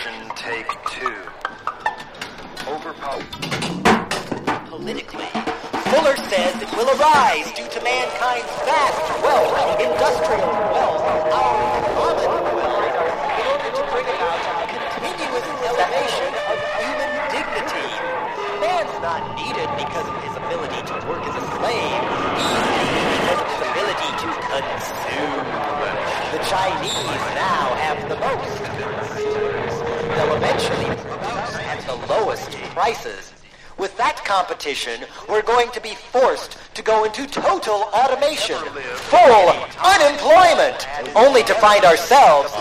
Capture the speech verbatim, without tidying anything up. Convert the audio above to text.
version, take two. Overpowered. Politically, Fuller says it will arise due to mankind's vast wealth, industrial wealth, our common wealth, in order to bring about a continuous elevation of human dignity. Man's not needed because of his ability to work as a slave. He's needed because of his ability to consume. The Chinese now have the most. They'll eventually produce at the lowest prices. With that competition, we're going to be forced to go into total automation, full unemployment, only to find ourselves